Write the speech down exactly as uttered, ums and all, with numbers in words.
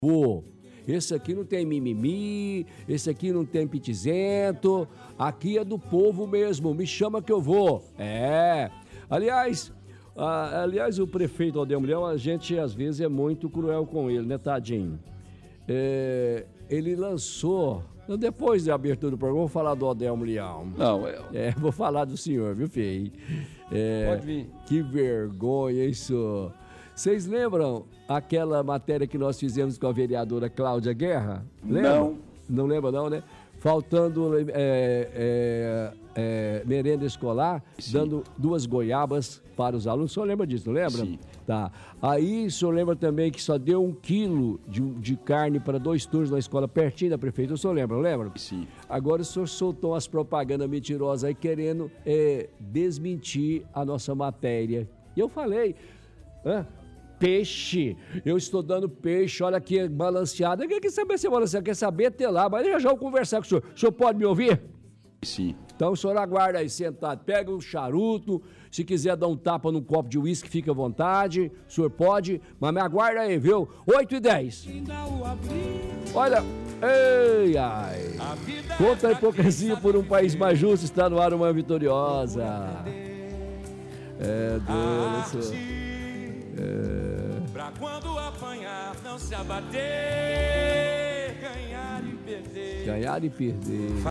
Pô, esse aqui não tem mimimi, esse aqui não tem pitizento, aqui é do povo mesmo, me chama que eu vou. É, aliás, a, aliás o prefeito Aldelmo Leão, a gente às vezes é muito cruel com ele, né, tadinho? É, ele lançou, depois da abertura do programa, vou falar do Aldelmo Leão. Não, eu... É, vou falar do senhor, viu, Fei? É, Pode vir. Que vergonha isso. Vocês lembram aquela matéria que nós fizemos com a vereadora Cláudia Guerra? Lembra? Não. Não lembra não, né? Faltando é, é, é, merenda escolar, Sim. dando duas goiabas para os alunos. O senhor lembra disso, não lembra? Sim. Tá. Aí o senhor lembra também que só deu um quilo de, de carne para dois turnos na escola pertinho da prefeitura. O senhor lembra, não lembra? Sim. Agora o senhor soltou umas propagandas mentirosas aí querendo é, desmentir a nossa matéria. E eu falei... Hã? Peixe, eu estou dando peixe, olha aqui, balanceado. Quer saber se é balanceado? Quer saber até lá, mas eu já vou conversar com o senhor. O senhor pode me ouvir? Sim. Então o senhor aguarda aí, sentado. Pega um charuto, se quiser dar um tapa num copo de uísque, fica à vontade. O senhor pode, mas me aguarda aí, viu? oito e dez. Olha, ei, ai. Contra a hipocrisia por um país mais justo, está no ar uma vitoriosa. É, Deus. É... Pra quando apanhar, não se abater, ganhar e perder. Ganhar e perder.